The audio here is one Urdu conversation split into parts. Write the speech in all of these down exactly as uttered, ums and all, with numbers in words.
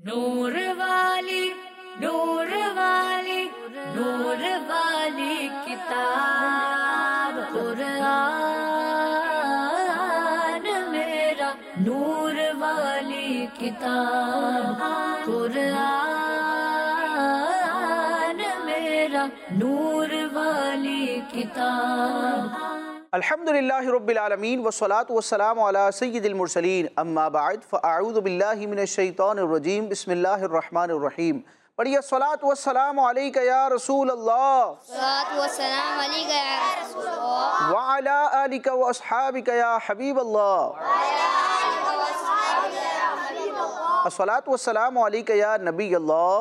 نور والی نور والی نور والی کتاب قرآن میرا نور والی کتاب قرآن میرا نور والی کتاب۔ الحمدللہ رب العالمین والصلاة والسلام علی سید المرسلین، اما بعد فاعوذ باللہ من الشیطان الرجیم، بسم اللہ الرحمن الرحیم۔ پڑھیے الصلاة والسلام علیکہ یا رسول اللہ، الصلاة والسلام علیکہ یا رسول اللہ، وعلی آلکہ واصحابکہ یا حبیب اللہ، الصلاة والسلام علیکہ یا نبی اللہ،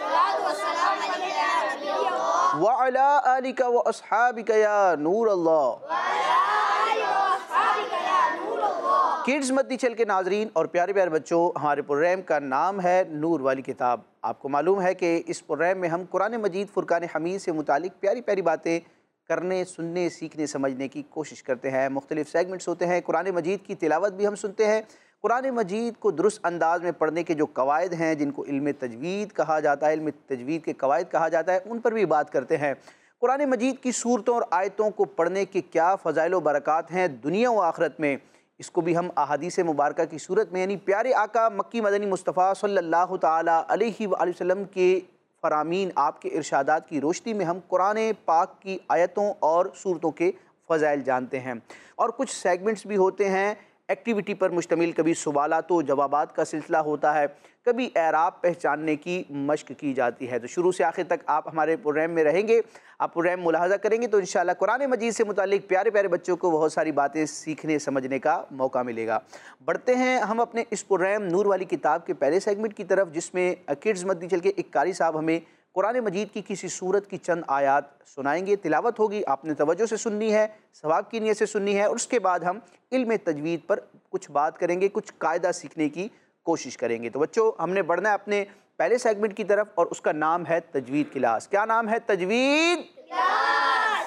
وعلی آلکہ واصحابکہ یا نور اللہ۔ کڈز مدنی چینل کے ناظرین اور پیارے پیارے بچوں، ہمارے پروگرام کا نام ہے نور والی کتاب۔ آپ کو معلوم ہے کہ اس پروگرام میں ہم قرآن مجید فرقان حمید سے متعلق پیاری پیاری باتیں کرنے، سننے، سیکھنے، سمجھنے کی کوشش کرتے ہیں۔ مختلف سیگمنٹس ہوتے ہیں، قرآن مجید کی تلاوت بھی ہم سنتے ہیں، قرآن مجید کو درست انداز میں پڑھنے کے جو قواعد ہیں، جن کو علم تجوید کہا جاتا ہے، علم تجوید کے قواعد کہا جاتا ہے، ان پر بھی بات کرتے ہیں۔ قرآن مجید کی صورتوں اور آیتوں کو پڑھنے کے کیا فضائل و برکات ہیں دنیا و آخرت میں، اس کو بھی ہم احادیث مبارکہ کی صورت میں، یعنی پیارے آقا مکی مدنی مصطفیٰ صلی اللہ تعالیٰ علیہ وآلہ وسلم کے فرامین، آپ کے ارشادات کی روشنی میں ہم قرآن پاک کی آیتوں اور صورتوں کے فضائل جانتے ہیں۔ اور کچھ سیگمنٹس بھی ہوتے ہیں ایکٹیویٹی پر مشتمل، کبھی سوالات و جوابات کا سلسلہ ہوتا ہے، کبھی اعراب پہچاننے کی مشق کی جاتی ہے۔ تو شروع سے آخر تک آپ ہمارے پروگرام میں رہیں گے، آپ پروگرام ملاحظہ کریں گے تو انشاءاللہ قرآن مجید سے متعلق پیارے پیارے بچوں کو بہت ساری باتیں سیکھنے سمجھنے کا موقع ملے گا۔ بڑھتے ہیں ہم اپنے اس پروگرام نور والی کتاب کے پہلے سیگمنٹ کی طرف، جس میں کڈز مدنی چل کے ایک قاری صاحب ہمیں قرآن مجید کی کسی سورت کی چند آیات سنائیں گے، تلاوت ہوگی، آپ نے توجہ سے سننی ہے، ثواب کی نیت سے سننی ہے، اور اس کے بعد ہم علم تجوید پر کچھ بات کریں گے، کچھ قاعدہ سیکھنے کی کوشش کریں گے۔ تو بچوں، ہم نے بڑھنا ہے اپنے پہلے سیگمنٹ کی طرف، اور اس کا نام ہے تجوید کلاس۔ کیا نام ہے؟ تجوید کلاس۔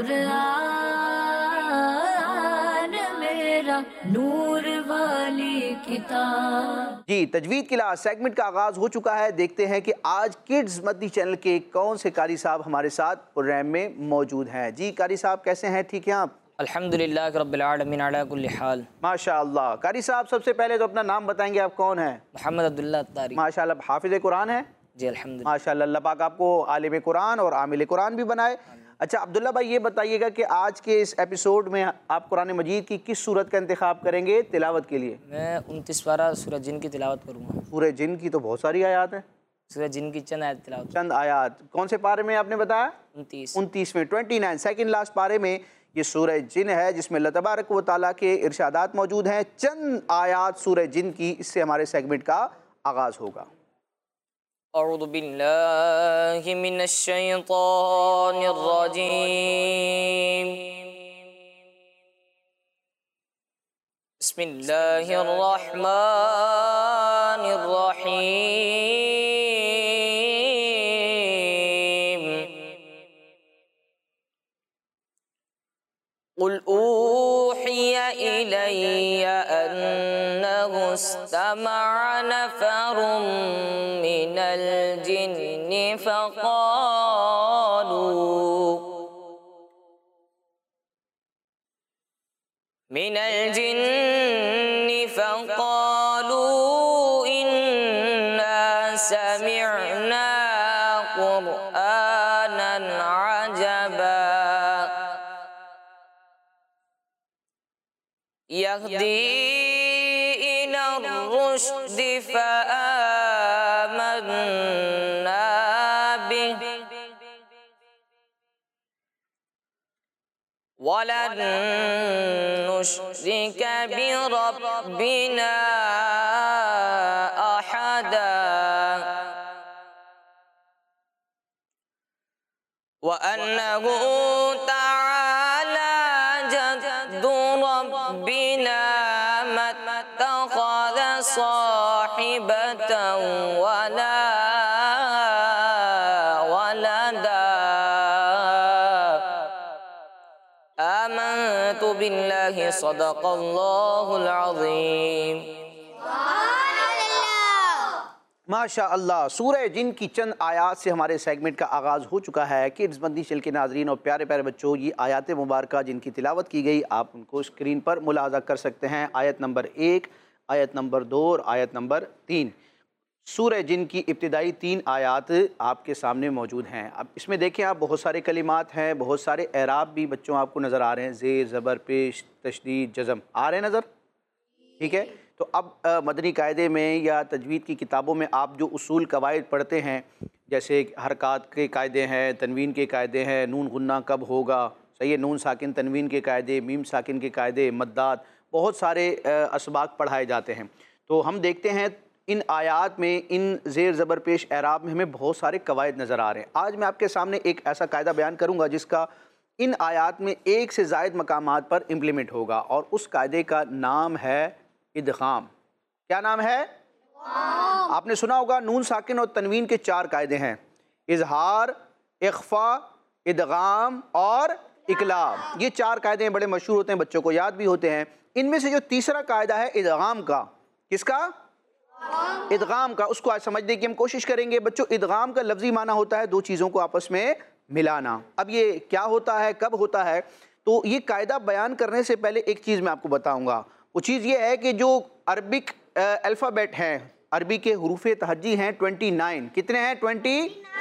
قرآن میرا نور والی کتاب۔ جی، تجوید کلاس سیگمنٹ کا آغاز ہو چکا ہے۔ دیکھتے ہیں کہ آج کڈز مدنی چینل کے کون سے قاری صاحب ہمارے ساتھ پروگرام میں موجود ہیں۔ جی قاری صاحب، کیسے ہیں؟ ٹھیک ہیں آپ؟ الحمدللہ رب العالمین علی کل حال۔ ماشاءاللہ۔ قاری صاحب، سب سے پہلے تو اپنا نام بتائیں گے، آپ کون ہیں؟ محمد عبداللہ اتاری۔ ماشاءاللہ، حافظ قرآن ہیں؟ جی الحمدللہ۔ ماشاءاللہ، اللہ پاک آپ کو عالم قرآن اور عامل قرآن بھی بنائے۔ اچھا عبداللہ بھائی، یہ بتائیے گا کہ آج کے اس ایپیسوڈ میں آپ قرآن مجید کی کس سورت کا انتخاب کریں گے تلاوت کے لیے؟ میں انتیس پارہ سورہ جن کی تلاوت کروں گا۔ سورہ جن کی تو بہت ساری آیات ہیں۔ سورہ جن کی چند آیت تلاوت۔ چند آیات کون سے پارے میں آپ نے بتایا؟ انتیس۔ انتیس میں، ٹوئنٹی نائن، سیکنڈ لاسٹ پارے میں یہ سورہ جن ہے، جس میں اللہ تبارک و تعالیٰ کے ارشادات موجود ہیں۔ چند آیات سورہ جن کی، اس سے ہمارے سیگمنٹ کا آغاز ہوگا۔ اعوذ باللہ من الشیطان الرجیم، بسم اللہ الرحمن الرحیم۔ قل اوحی الی انہ استمع نفر من الجن فقالوا من الجن فقالوا انا سمعنا قرآنا عجبا يهدي إلى الرشد فآمنا به ولن نشرك بربنا أحدا وأنه تعالى جد ربنا ما اتخذ صاحبة ولا ولدا آمنت بالله صدق الله العظيم۔ ماشاء اللہ، سورہ جن کی چند آیات سے ہمارے سیگمنٹ کا آغاز ہو چکا ہے۔ کڈز مدنی چینل کے ناظرین اور پیارے پیارے بچوں، یہ آیات مبارکہ جن کی تلاوت کی گئی آپ ان کو اسکرین پر ملاحظہ کر سکتے ہیں۔ آیت نمبر ایک، آیت نمبر دو اور آیت نمبر تین۔ سورہ جن کی ابتدائی تین آیات آپ کے سامنے موجود ہیں۔ اب اس میں دیکھیں آپ، بہت سارے کلمات ہیں، بہت سارے اعراب بھی بچوں آپ کو نظر آ رہے ہیں، زیر، زبر، پیش، تشدید، جزم آ رہے ہیں نظر، ٹھیک ہے؟ تو اب مدنی قاعدے میں یا تجوید کی کتابوں میں آپ جو اصول قواعد پڑھتے ہیں، جیسے حرکات کے قاعدے ہیں، تنوین کے قاعدے ہیں، نون غنہ کب ہوگا، صحیح ہے، نون ساکن تنوین کے قاعدے، میم ساکن کے قاعدے، مدات، بہت سارے اسباق پڑھائے جاتے ہیں۔ تو ہم دیکھتے ہیں ان آیات میں، ان زیر زبر پیش اعراب میں ہمیں بہت سارے قواعد نظر آ رہے ہیں۔ آج میں آپ کے سامنے ایک ایسا قاعدہ بیان کروں گا جس کا ان آیات میں ایک سے زائد مقامات پر امپلیمنٹ ہوگا، اور اس قاعدے کا نام ہے ادغام۔ کیا نام ہے؟ آپ نے سنا ہوگا نون ساکن اور تنوین کے چار قاعدے ہیں، اظہار، اخفا، ادغام اور اقلاب۔ یہ چار قاعدے ہیں، بڑے مشہور ہوتے ہیں، بچوں کو یاد بھی ہوتے ہیں۔ ان میں سے جو تیسرا قاعدہ ہے ادغام کا، کس کا؟ ادغام کا، اس کو آج سمجھنے کی ہم کوشش کریں گے۔ بچوں، ادغام کا لفظی معنی ہوتا ہے دو چیزوں کو آپس میں ملانا۔ اب یہ کیا ہوتا ہے، کب ہوتا ہے؟ تو یہ قاعدہ بیان کرنے سے پہلے ایک چیز میں آپ کو بتاؤں گا۔ وہ چیز یہ ہے کہ جو عربک الفابیٹ ہیں، عربی کے حروف تہجی ہیں ٹوینٹی نائن، کتنے ہیں؟ ٹوینٹی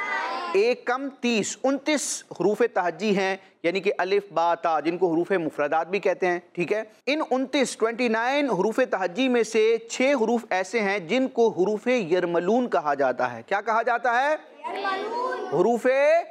ایک کم تیس، انتیس حروف تہجی ہیں، یعنی کہ الف با تا، جن کو حروف مفردات بھی کہتے ہیں، ٹھیک ہے؟ ان انتیس ٹوینٹی نائن حروف تہجی میں سے چھ حروف ایسے ہیں جن کو حروف یرملون کہا جاتا ہے۔ کیا کہا جاتا ہے؟ حروف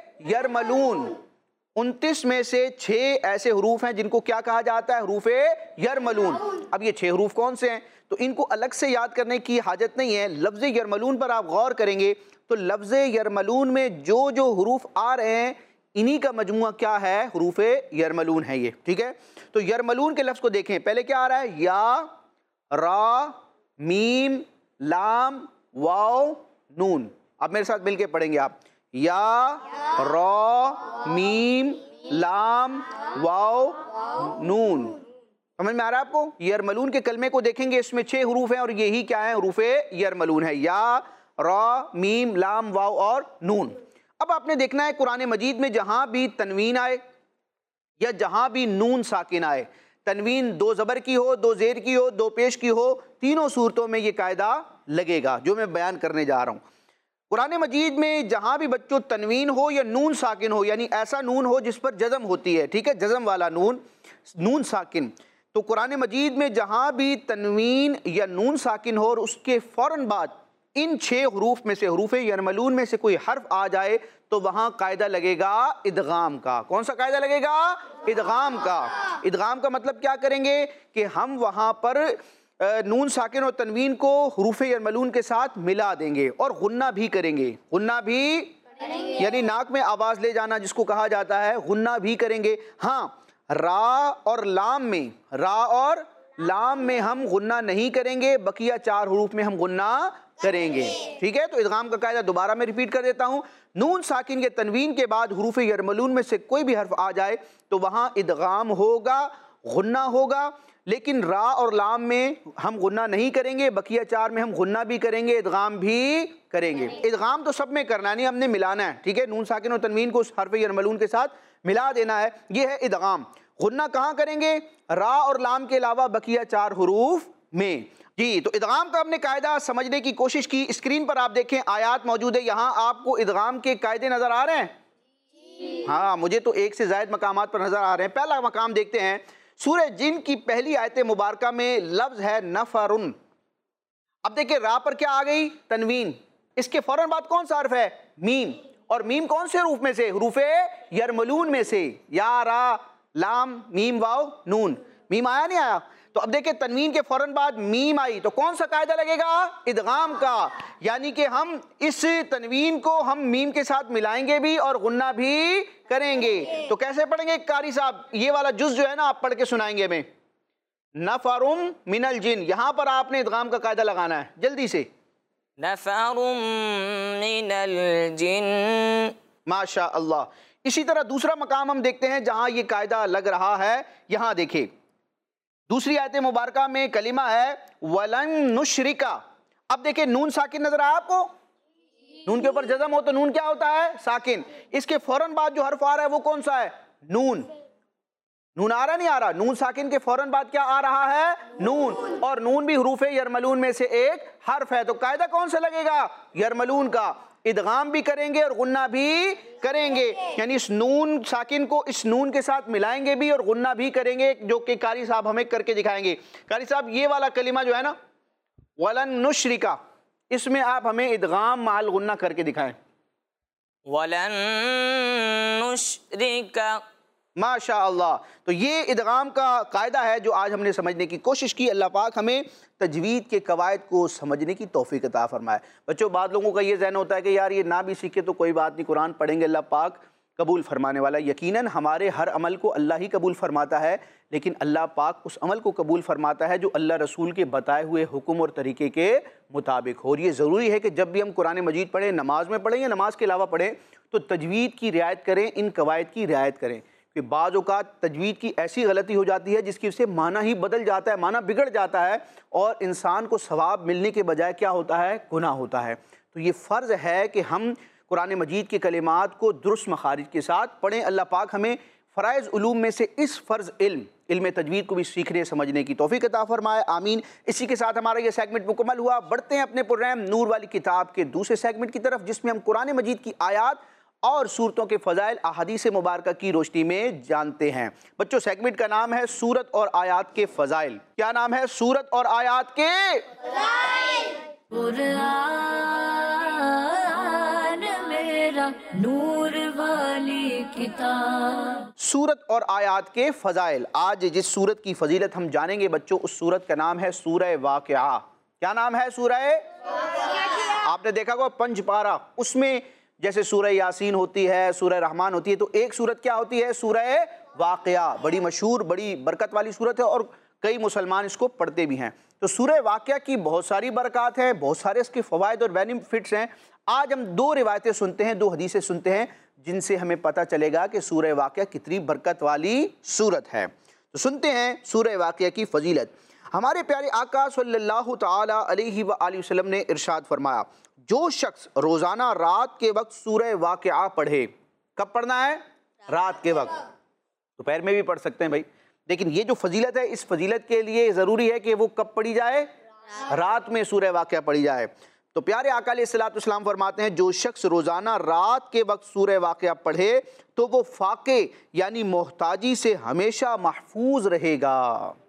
یرملون۔ انتیس میں سے چھ ایسے حروف ہیں جن کو کیا کہا جاتا ہے؟ حروف یرملون۔ اب یہ چھ حروف کون سے ہیں؟ تو ان کو الگ سے یاد کرنے کی حاجت نہیں ہے۔ لفظ یرملون پر آپ غور کریں گے تو لفظ یرملون میں جو جو حروف آ رہے ہیں انہی کا مجموعہ کیا ہے؟ حروف یرملون ہے یہ، ٹھیک ہے؟ تو یرملون کے لفظ کو دیکھیں، پہلے کیا آ رہا ہے؟ یا، را، میم، لام، واو، نون۔ اب میرے ساتھ مل کے پڑھیں گے آپ، یا، را، میم، لام، واو، نون۔ سمجھ میں آ رہا ہے آپ کو؟ یرملون کے کلمے کو دیکھیں گے، اس میں چھ حروف ہیں اور یہی کیا ہیں؟ حروف یرملون ہے، یا، را، میم، لام، واو اور نون۔ اب آپ نے دیکھنا ہے قرآن مجید میں جہاں بھی تنوین آئے یا جہاں بھی نون ساکن آئے، تنوین دو زبر کی ہو، دو زیر کی ہو، دو پیش کی ہو، تینوں صورتوں میں یہ قاعدہ لگے گا جو میں بیان کرنے جا رہا ہوں۔ قرآن مجید میں جہاں بھی بچوں تنوین ہو یا نون ساکن ہو، یعنی ایسا نون ہو جس پر جزم ہوتی ہے، ٹھیک ہے، جزم والا نون، نون ساکن، تو قرآن مجید میں جہاں بھی تنوین یا نون ساکن ہو اور اس کے فوراً بعد ان چھ حروف میں سے، حروف یرملون میں سے کوئی حرف آ جائے تو وہاں قاعدہ لگے گا ادغام کا۔ کون سا قاعدہ لگے گا؟ ادغام کا۔ ادغام کا مطلب کیا کریں گے کہ ہم وہاں پر نون ساکن اور تنوین کو حروف یرملون کے ساتھ ملا دیں گے اور غنہ بھی کریں گے۔ غنہ بھی یعنی ناک میں آواز لے جانا جس کو کہا جاتا ہے، غنہ بھی کریں گے۔ ہاں، را اور لام میں، را اور لام میں ہم غنہ نہیں کریں گے، بقیہ چار حروف میں ہم غنہ کریں گے، ٹھیک ہے؟ تو ادغام کا قاعدہ دوبارہ میں ریپیٹ کر دیتا ہوں، نون ساکن کے تنوین کے بعد حروف یرملون میں سے کوئی بھی حرف آ جائے تو وہاں ادغام ہوگا، غنہ ہوگا، لیکن را اور لام میں ہم غنہ نہیں کریں گے، بقیہ چار میں ہم غنہ بھی کریں گے، ادغام بھی کریں گے۔ ادغام تو سب میں کرنا ہے، نہیں ہم نے ملانا ہے، ٹھیک ہے؟ نون ساکن اور تنوین کو اس حرف یرملون کے ساتھ ملا دینا ہے، یہ ہے ادغام۔ غنہ کہاں کریں گے؟ را اور لام کے علاوہ بقیہ چار حروف میں۔ جی، تو ادغام کا ہم نے قاعدہ سمجھنے کی کوشش کی۔ اسکرین پر آپ دیکھیں آیات موجود ہے، یہاں آپ کو ادغام کے قاعدے نظر آ رہے ہیں؟ ہاں، مجھے تو ایک سے زائد مقامات پر نظر آ رہے ہیں۔ پہلا مقام دیکھتے ہیں، سورہ جن کی پہلی آیت مبارکہ میں لفظ ہے نفرن۔ اب دیکھیں را پر کیا آ گئی؟ تنوین۔ اس کے فوراً بعد کون سا حرف ہے؟ میم۔ اور میم کون سے حروف میں سے؟ حروف یرملون میں سے، یا، را، لام، میم، واو، نون۔ میم آیا نہیں آیا؟ تو اب دیکھیں تنوین کے فوراً بعد میم آئی تو کون سا قاعدہ لگے گا؟ ادغام کا، یعنی کہ ہم اس تنوین کو ہم میم کے ساتھ ملائیں گے بھی اور غنہ بھی کریں گے۔ تو کیسے پڑھیں گے قاری صاحب؟ یہ والا جز جو ہے نا آپ پڑھ کے سنائیں گے ہمیں، نفرم من الجن، یہاں پر آپ نے ادغام کا قاعدہ لگانا ہے جلدی سے، نفر من الجن۔ ماشاء اللہ۔ اسی طرح دوسرا مقام ہم دیکھتے ہیں جہاں یہ قاعدہ لگ رہا ہے، یہاں دیکھیں دوسری آیت مبارکہ میں کلمہ ہے وَلَن نُشْرِكَ، اب دیکھیں نون ساکن نظر آیا آپ کو؟ نون کے اوپر جزم ہو تو نون کیا ہوتا ہے؟ ساکن. اس کے فوراً بعد جو حرف آ رہا ہے وہ کون سا ہے؟ نون. نون آ رہا نہیں آ رہا؟ نون ساکن کے فوراً بعد کیا آ رہا ہے؟ نون. اور نون بھی حروف یرملون میں سے ایک حرف ہے. تو قاعدہ کون سے لگے گا؟ یرملون کا. ادغام بھی کریں گے اور غنہ بھی کریں گے، یعنی اس نون ساکن کو اس نون کے ساتھ ملائیں گے بھی اور غنہ بھی کریں گے، جو کہ قاری صاحب ہمیں کر کے دکھائیں گے. قاری صاحب یہ والا کلمہ جو ہے نا وَلَن نُشْرِكَ، اس میں آپ ہمیں ادغام مع الغنہ کر کے دکھائیں. وَلَن نُشْرِكَ. ماشاء اللہ. تو یہ ادغام کا قاعدہ ہے جو آج ہم نے سمجھنے کی کوشش کی. اللہ پاک ہمیں تجوید کے قواعد کو سمجھنے کی توفیق عطا فرمائے. بچوں بعض لوگوں کا یہ ذہن ہوتا ہے کہ یار یہ نہ بھی سیکھے تو کوئی بات نہیں، قرآن پڑھیں گے اللہ پاک قبول فرمانے والا. یقیناً ہمارے ہر عمل کو اللہ ہی قبول فرماتا ہے، لیکن اللہ پاک اس عمل کو قبول فرماتا ہے جو اللہ رسول کے بتائے ہوئے حکم اور طریقے کے مطابق ہو. اور یہ ضروری ہے کہ جب بھی ہم قرآن مجید پڑھیں، نماز میں پڑھیں یا نماز کے علاوہ پڑھیں، تو تجوید کی رعایت کریں، ان قواعد کی رعایت کریں. کہ بعض اوقات تجوید کی ایسی غلطی ہو جاتی ہے جس کی سے معنی ہی بدل جاتا ہے، معنی بگڑ جاتا ہے اور انسان کو ثواب ملنے کے بجائے کیا ہوتا ہے؟ گناہ ہوتا ہے. تو یہ فرض ہے کہ ہم قرآن مجید کے کلمات کو درست مخارج کے ساتھ پڑھیں. اللہ پاک ہمیں فرائض علوم میں سے اس فرض علم علم تجوید کو بھی سیکھنے سمجھنے کی توفیق عطا فرمائے، آمین. اسی کے ساتھ ہمارا یہ سیگمنٹ مکمل ہوا. بڑھتے ہیں اپنے پروگرام نور والی کتاب کے دوسرے سیگمنٹ کی طرف، جس میں ہم قرآن مجید کی آیات اور صورتوں کے فضائل احادیث مبارکہ کی روشنی میں جانتے ہیں. بچوں سیگمنٹ کا نام ہے سورت اور آیات کے فضائل. کیا نام ہے؟ سورت اور آیات کے فضائل. قرآن میرا نور والی کتاب. سورت اور آیات کے فضائل. آج جس سورت کی فضیلت ہم جانیں گے بچوں، اس سورت کا نام ہے سورہ واقعہ. کیا نام ہے؟ سورہ واقعہ. آپ نے دیکھا ہوگا پنج پارہ، اس میں جیسے سورہ یاسین ہوتی ہے، سورہ رحمان ہوتی ہے، تو ایک سورت کیا ہوتی ہے؟ سورہ واقعہ. بڑی مشہور، بڑی برکت والی سورت ہے اور کئی مسلمان اس کو پڑھتے بھی ہیں. تو سورہ واقعہ کی بہت ساری برکات ہیں، بہت سارے اس کے فوائد اور بینیفٹس ہیں. آج ہم دو روایتیں سنتے ہیں، دو حدیثیں سنتے ہیں، جن سے ہمیں پتہ چلے گا کہ سورہ واقعہ کتنی برکت والی سورت ہے. تو سنتے ہیں سورہ واقعہ کی فضیلت. ہمارے پیارے آقا صلی اللہ تعالی علیہ وآلہ وسلم نے ارشاد فرمایا، جو شخص روزانہ رات کے وقت سورہ واقعہ پڑھے. کب پڑھنا ہے؟ رات کے وقت. دوپہر میں بھی پڑھ سکتے ہیں بھائی، لیکن یہ جو فضیلت ہے، اس فضیلت کے لیے ضروری ہے کہ وہ کب پڑھی جائے؟ رات میں سورہ واقعہ پڑھی جائے. تو پیارے آقا علیہ الصلوۃ والسلام فرماتے ہیں، جو شخص روزانہ رات کے وقت سورہ واقعہ پڑھے تو وہ فاقے یعنی محتاجی سے ہمیشہ محفوظ رہے گا.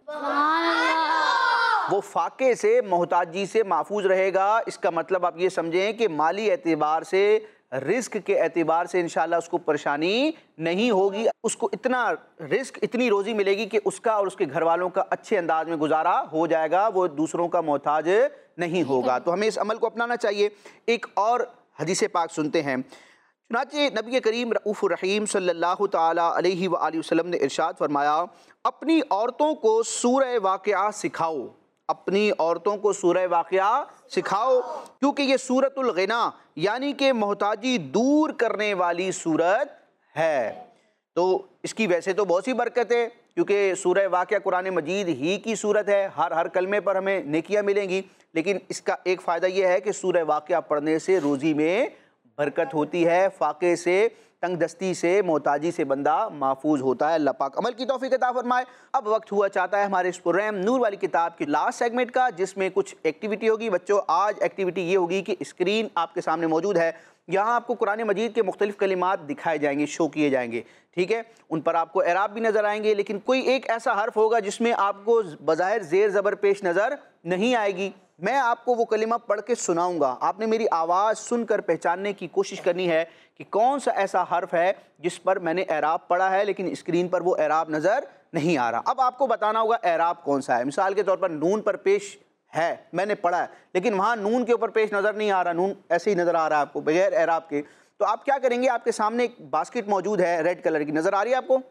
وہ فاقے سے، محتاجی سے محفوظ رہے گا. اس کا مطلب آپ یہ سمجھیں کہ مالی اعتبار سے، رزق کے اعتبار سے انشاءاللہ اس کو پریشانی نہیں ہوگی. اس کو اتنا رزق، اتنی روزی ملے گی کہ اس کا اور اس کے گھر والوں کا اچھے انداز میں گزارا ہو جائے گا، وہ دوسروں کا محتاج نہیں ہوگا. تو ہمیں اس عمل کو اپنانا چاہیے. ایک اور حدیث پاک سنتے ہیں. چنانچہ نبی کریم رؤوف الرحیم صلی اللہ تعالی علیہ وآلہ وسلم نے ارشاد فرمایا، اپنی عورتوں کو سورہ واقعہ سکھاؤ. اپنی عورتوں کو سورہ واقعہ سکھاؤ، کیونکہ یہ سورۃ الغنا یعنی کہ محتاجی دور کرنے والی سورت ہے. تو اس کی ویسے تو بہت سی برکت ہے، کیونکہ سورہ واقعہ قرآن مجید ہی کی سورت ہے. ہر ہر کلمے پر ہمیں نیکیاں ملیں گی، لیکن اس کا ایک فائدہ یہ ہے کہ سورہ واقعہ پڑھنے سے روزی میں برکت ہوتی ہے، فاقے سے، تنگ دستی سے، محتاجی سے بندہ محفوظ ہوتا ہے. اللہ پاک عمل کی توفیق عطا فرمائے. اب وقت ہوا چاہتا ہے ہمارے اس پروگرام نور والی کتاب کی لاسٹ سیگمنٹ کا، جس میں کچھ ایکٹیویٹی ہوگی. بچوں آج ایکٹیویٹی یہ ہوگی کہ اسکرین آپ کے سامنے موجود ہے، یہاں آپ کو قرآن مجید کے مختلف کلمات دکھائے جائیں گے، شو کیے جائیں گے، ٹھیک ہے. ان پر آپ کو اعراب بھی نظر آئیں گے، لیکن کوئی ایک ایسا حرف ہوگا جس میں آپ کو بظاہر زیر زبر پیش نظر نہیں آئے گی. میں آپ کو وہ کلمہ پڑھ کے سناؤں گا، آپ نے میری آواز سن کر پہچاننے کی کوشش کرنی ہے کہ کون سا ایسا حرف ہے جس پر میں نے اعراب پڑھا ہے لیکن اسکرین پر وہ اعراب نظر نہیں آ رہا. اب آپ کو بتانا ہوگا اعراب کون سا ہے. مثال کے طور پر نون پر پیش ہے، میں نے پڑھا ہے، لیکن وہاں نون کے اوپر پیش نظر نہیں آ رہا، نون ایسے ہی نظر آ رہا ہے آپ کو بغیر اعراب کے. تو آپ کیا کریں گے؟ آپ کے سامنے ایک باسکٹ موجود ہے ریڈ کلر کی، نظر آ رہی ہے آپ کو؟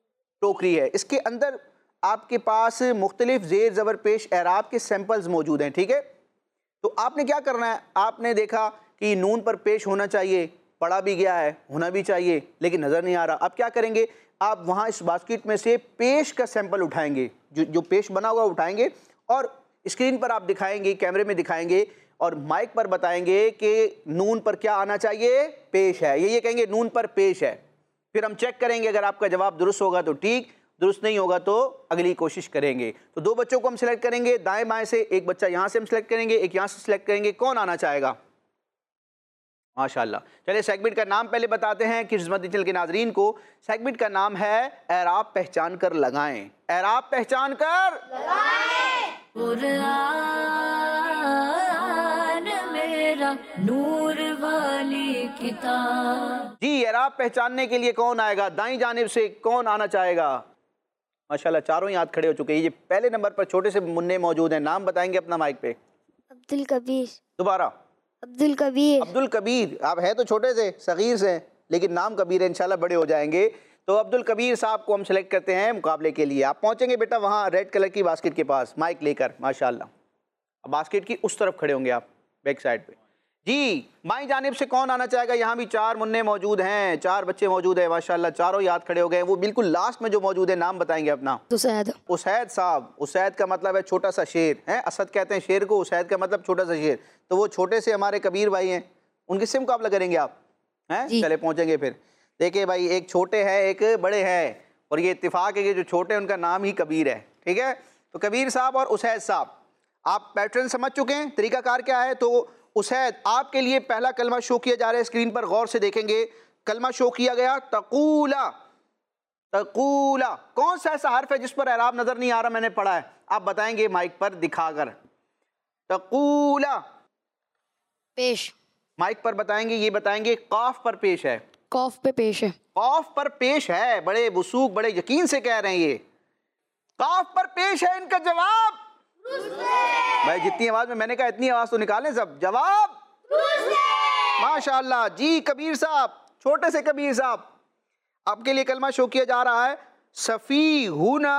ٹوکری ہے، اس کے اندر آپ کے پاس مختلف زیر زبر پیش اعراب کے سیمپلز موجود ہیں، ٹھیک ہے. تو آپ نے کیا کرنا ہے؟ آپ نے دیکھا کہ نون پر پیش ہونا چاہیے، پڑھا بھی گیا ہے، ہونا بھی چاہیے، لیکن نظر نہیں آ رہا. آپ کیا کریں گے؟ آپ وہاں اس باسکٹ میں سے پیش کا سیمپل اٹھائیں گے، جو جو پیش بنا ہوا اٹھائیں گے اور اسکرین پر آپ دکھائیں گے، کیمرے میں دکھائیں گے، اور مائک پر بتائیں گے کہ نون پر کیا آنا چاہیے؟ پیش ہے. یہ یہ کہیں گے نون پر پیش ہے. پھر ہم چیک کریں گے، اگر آپ کا جواب درست ہوگا تو ٹھیک، درست نہیں ہوگا تو اگلی کوشش کریں گے. تو دو بچوں کو ہم سلیکٹ کریں گے دائیں بائیں سے، ایک بچہ یہاں سے ہم سلیکٹ کریں گے، ایک یہاں سے سلیکٹ کریں گے. کون آنا چاہے گا؟ ماشاءاللہ. چلے سیگمنٹ کا نام پہلے بتاتے ہیں کڈز مدنی چینل کے ناظرین کو. سیگمنٹ کا نام ہے اعراب پہچان کر لگائیں. اعراب پہچان کر لگائیں. قرآن میرا نور والی کتاب. جی اعراب پہچاننے کے لیے کون آئے گا؟ دائیں جانب سے کون آنا چاہے گا؟ ماشاءاللہ چاروں ہی ہاتھ کھڑے ہو چکے ہیں. یہ پہلے نمبر پر چھوٹے سے منع موجود ہیں، نام بتائیں گے اپنا مائک پہ. عبد الکبیر. دوبارہ. عبد الکبیر. عبد الکبیر. آپ ہے تو چھوٹے سے صغیر سے لیکن نام کبیر ہے، انشاءاللہ بڑے ہو جائیں گے. تو عبد الکبیر صاحب کو ہم سلیکٹ کرتے ہیں مقابلے کے لیے. آپ پہنچیں گے بیٹا وہاں ریڈ کلر کی باسکٹ کے پاس مائک لے کر. ماشاءاللہ باسکٹ کی اس طرف کھڑے ہوں گے آپ بیک سائڈ پہ. جی بائیں جانب سے کون آنا چاہے گا؟ یہاں بھی چار منع موجود ہیں، چار بچے موجود ہیں ماشاءاللہ، چاروں یاد کھڑے ہو گئے. وہ بالکل لاسٹ میں جو موجود ہے نام بتائیں گے اپنا. اسید. اسید صاحب. اسید کا مطلب ہے چھوٹا سا شیر ہے، اسد کہتے ہیں شیر کو، اسید کا مطلب چھوٹا سا شیر. تو وہ چھوٹے سے ہمارے کبیر بھائی ہیں، ان کس سے مقابلہ کریں گے آپ ہیں؟ چلے پہنچیں گے پھر. دیکھیں بھائی ایک چھوٹے ہیں ایک بڑے ہیں، اور یہ اتفاق ہے کہ جو چھوٹے ہیں ان کا نام ہی کبیر ہے. ٹھیک ہے، تو کبیر صاحب اور اسید صاحب آپ پیٹرن سمجھ چکے ہیں، طریقہ کار کیا ہے. تو اسید آپ کے لیے پہلا کلمہ شو کیا جا رہا ہے، اسکرین پر غور سے دیکھیں گے. کلمہ شو کیا گیا تقولا. تقولا کون سا ایسا حرف ہے جس پر اعراب نظر نہیں آ رہا؟ میں نے پڑھا ہے، آپ بتائیں گے مائک پر دکھا کر. تقولا پیش. مائک پر بتائیں گے، یہ بتائیں گے قاف پر پیش ہے. قاف پہ پیش ہے. قاف پر پیش ہے. بڑے وثوق بڑے یقین سے کہہ رہے ہیں یہ قاف پر پیش ہے. ان کا جواب بھائی جتنی آواز میں میں نے کہا اتنی آواز تو نکالیں سب. جواب ماشاءاللہ. جی کبیر صاحب، چھوٹے سے کبیر صاحب، آپ کے لیے کلمہ شو کیا جا رہا ہے سفیہنا.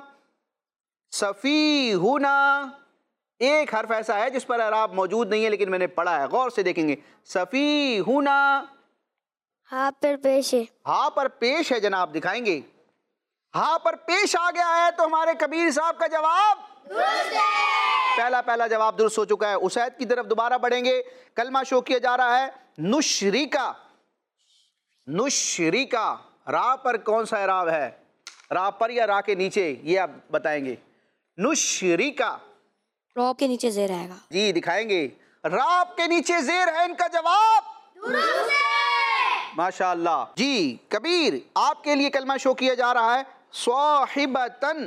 سفیہنا ایک حرف ایسا ہے جس پر اعراب موجود نہیں ہے لیکن میں نے پڑھا ہے، غور سے دیکھیں گے. سفیہنا ہاں پر پیش ہے. ہاں پر پیش ہے جناب، دکھائیں گے. ہاں پر پیش آ گیا ہے تو ہمارے کبیر صاحب کا جواب پہلا پہلا جواب درست ہو چکا ہے. اسید کی طرف دوبارہ بڑھیں گے. کلمہ شو کیا جا رہا ہے نشریکا. نشریکا را پر کون سا اعراب ہے؟ را پر یا را کے نیچے؟ یہ آپ بتائیں گے. نشریکا را کے نیچے زیر آئے گا. جی دکھائیں گے. را کے نیچے زیر ہے، ان کا جواب ماشاءاللہ. جی کبیر آپ کے لیے کلمہ شو کیا جا رہا ہے صاحبتن.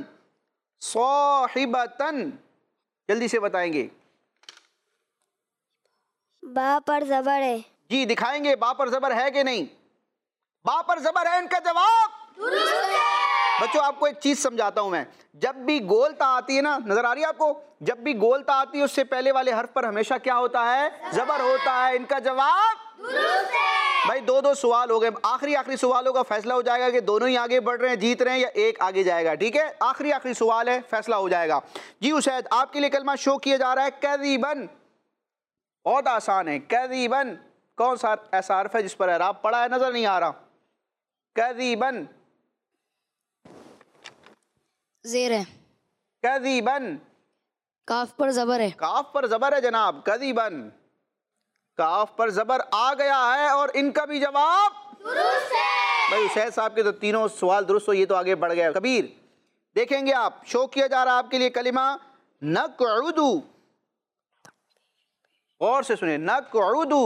صاحبتن جلدی سے بتائیں گے. با پر زبر ہے. جی دکھائیں گے. با پر زبر ہے کہ نہیں؟ با پر زبر ہے، ان کا جواب بچوں آپ کو ایک چیز سمجھاتا ہوں میں. جب بھی گولتا آتی ہے نا، نظر آ رہی ہے آپ کو؟ جب بھی گولتا آتی ہے اس سے پہلے والے حرف پر ہمیشہ کیا ہوتا ہے؟ زبر ہوتا ہے. ان کا جواب بھائی دو دو سوال ہو گئے. آخری آخری سوالوں کا فیصلہ ہو جائے گا کہ دونوں ہی آگے بڑھ رہے ہیں، جیت رہے ہیں، یا ایک آگے جائے گا. ٹھیک ہے، آخری آخری سوال ہے، فیصلہ ہو جائے گا. جی اسید آپ کے لیے کلمہ شو کیا جا رہا ہے کذبن. بہت آسان ہے. کذبن کون سا ایسا حرف ہے جس پر اعراب پڑا ہے نظر نہیں آ رہا؟ کذبن زیر ہے. کذبن کاف پر زبر ہے. کاف پر زبر ہے جناب. کذبن کاف پر زبر آ گیا ہے اور ان کا بھی جواب درست ہے. بھائی اسید صاحب کے تو تینوں سوال درست ہو، یہ تو آگے بڑھ گیا. کبیر دیکھیں گے آپ، شو کیا جا رہا ہے آپ کے لیے کلمہ نقعدو. غور سے سنیں. نقعدو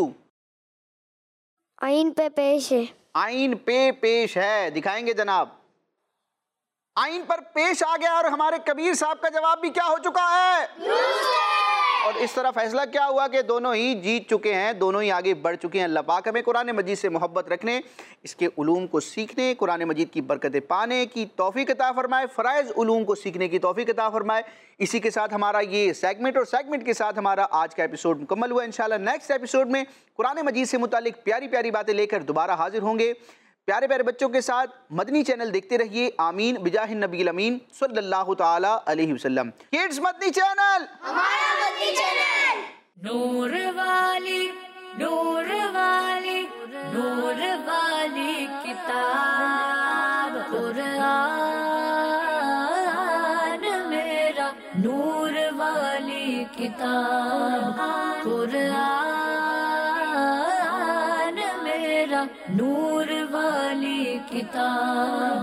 عین پہ پیش ہے. آئین پہ پیش ہے. دکھائیں گے جناب. آئین پر پیش آ گیا اور ہمارے کبیر صاحب کا جواب بھی کیا ہو چکا ہے؟ درست ہے. اور اس طرح فیصلہ کیا ہوا کہ دونوں ہی جیت چکے ہیں، دونوں ہی آگے بڑھ چکے ہیں. اللہ پاک ہمیں قرآن مجید سے محبت رکھنے، اس کے علوم کو سیکھنے، قرآن مجید کی برکتیں پانے کی توفیق عطا فرمائے، فرائض علوم کو سیکھنے کی توفیق عطا فرمائے. اسی کے ساتھ ہمارا یہ سیگمنٹ اور سیگمنٹ کے ساتھ ہمارا آج کا ایپیسوڈ مکمل ہوا. انشاءاللہ نیکسٹ ایپیسوڈ میں قرآن مجید سے متعلق پیاری پیاری باتیں لے کر دوبارہ حاضر ہوں گے. پیارے پیارے بچوں کے ساتھ مدنی چینل دیکھتے رہیے. آمین بجاہ النبی الامین صلی اللہ تعالی علیہ وسلم. کڈز مدنی چینل ہمارا مدنی چینل. نور والی نور والی نور والی کتاب قرآن میرا نور والی کتاب. نور والی کتاب